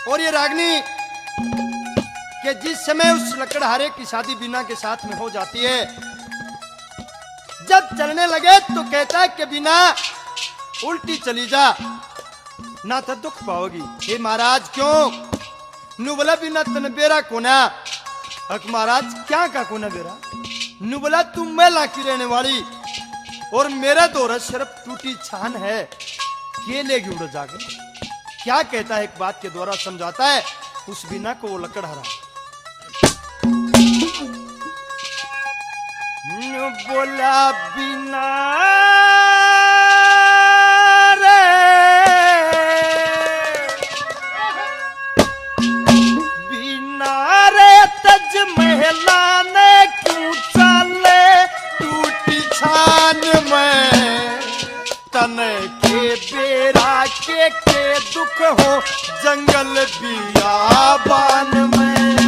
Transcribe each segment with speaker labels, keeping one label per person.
Speaker 1: और ये रागनी कि जिस समय उस लकड़हारे की शादी बीना के साथ में हो जाती है, जब चलने लगे तो कहता है कि बीना उल्टी चली जा, ना तो दुख पाओगी। हे महाराज क्यों? नु बोला बीना तन बेरा कोना। अक महाराज क्या का कोना बेरा? नु बोला तुम मैं लाकी रहने वाली और मेरा दौरा सिर्फ टूटी छान है, के लेगी उड़ जाके। क्या कहता है, एक बात के द्वारा समझाता है उस बीना को वो लकड़हारा। बोला बीना रे, बीना रे तज महला ने क्यों चाले टूटी छान में, तन के बेरा के दुख हो जंगल बियाबान में।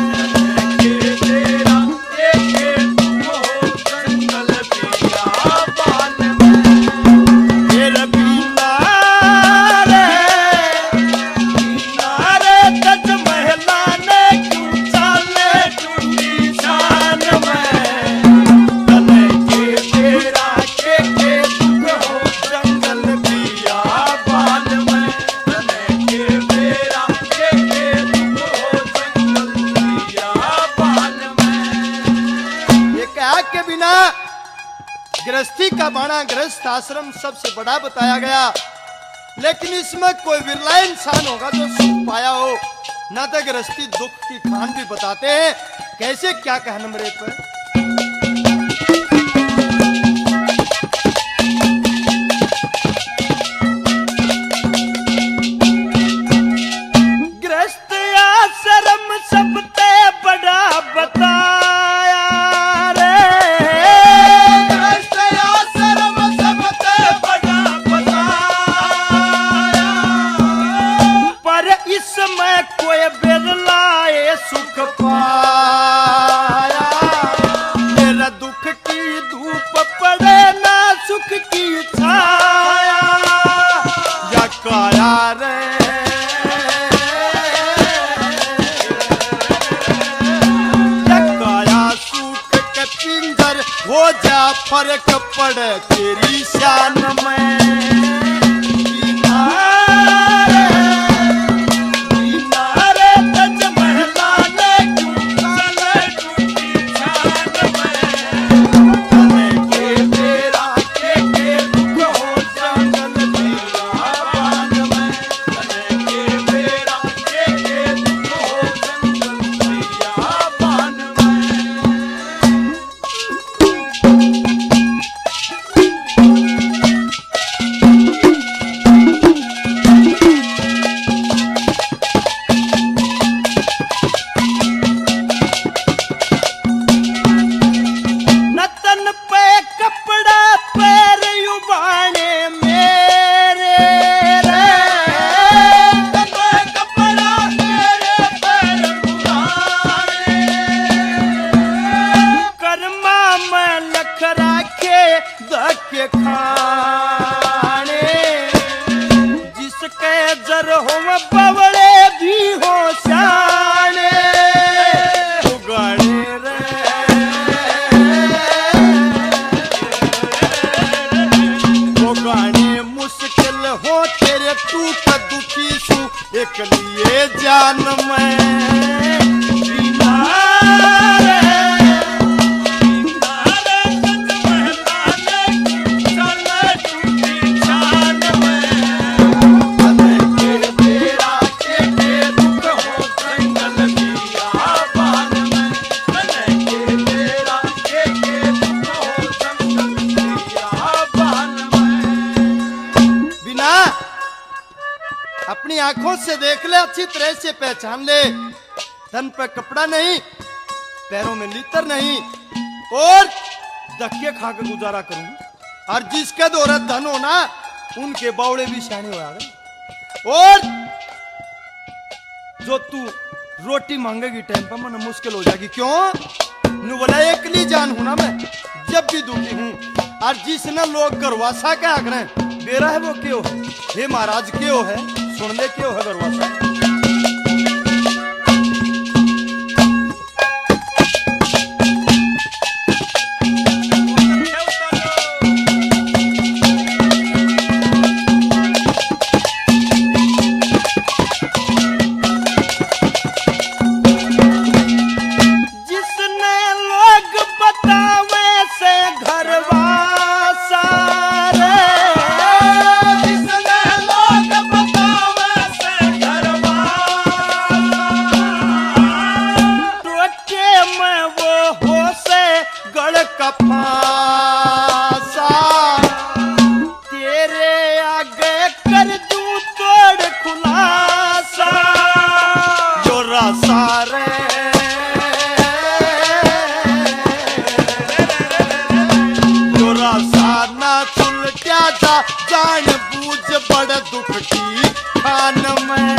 Speaker 1: गृहस्थी का बाणा गृहस्थ आश्रम सबसे बड़ा बताया गया, लेकिन इसमें कोई विरला इंसान होगा जो सुख पाया हो। ना तो गृहस्थी दुख की खान भी बताते हैं, कैसे क्या कहा नंबर 1 पर। गृहस्थ आश्रम सबसे बड़ा बताया कोई बिरलाए सुख पाया। मेरा दुख की धूप पड़े ना सुख की छाया, या काया रे या काया सुख के पिंजर हो जा, फर्क पड़े तेरी शान में। एक लिए जान में अपनी आंखों से देख ले, अच्छी तरह से पहचान ले। तन पे कपड़ा नहीं, पैरों में लीतर नहीं, और धक्के खा के गुजारा करूं। और जिसके दौरे धन हो ना, उनके बावड़े भी शाने हो गए। और जो तू रोटी मांगेगी टाइम पर मन मुश्किल हो जाएगी। क्यों? नु बोला एकली जान हूं ना मैं, जब भी दुखी हूं। और जिसने लोग गरवासा क्या करें, बेरा है वो क्यों है? हे महाराज क्यों है? सुन ले क्यों है गरवासा। का फांसा तेरे आगे कर दूं तोड़ खुलासा जोरा सारे जोरा साना सुलटा जा जान बूझ बड़ दुख की खान में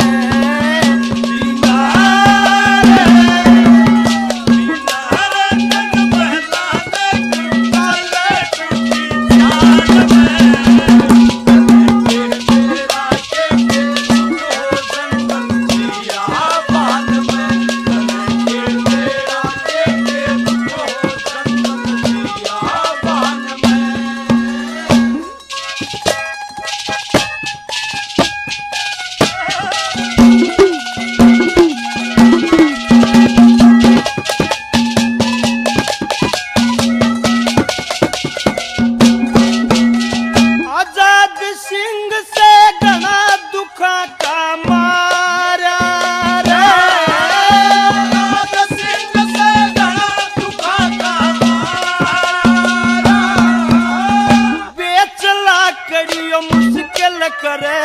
Speaker 1: करे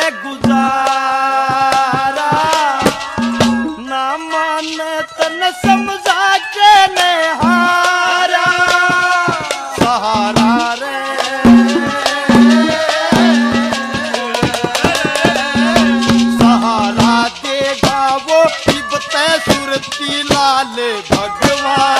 Speaker 1: गुजारा ना माने तन समझा के ने हारा सहारा रे सहारा देगा वो इबते सुरती लाल भगवान